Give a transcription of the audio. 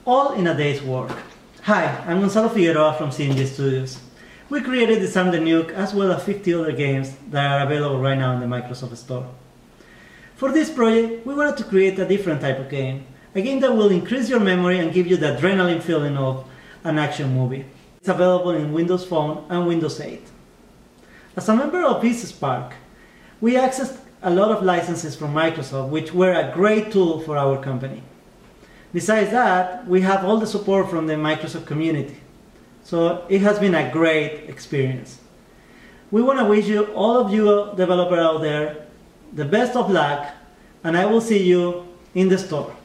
all in a day's work. Hi, I'm Gonzalo Figueroa from CMG Studios. We created Disarm the Nuke as well as 50 other games that are available right now in the Microsoft Store. For this project, we wanted to create a different type of game, a game that will increase your memory and give you the adrenaline feeling of an action movie. It's available in Windows Phone and Windows 8. As a member of VisiSpark, we accessed a lot of licenses from Microsoft, which were a great tool for our company. Besides that, we have all the support from the Microsoft community. So it has been a great experience. We want to wish you, all of you developers out there, the best of luck, and I will see you in the store.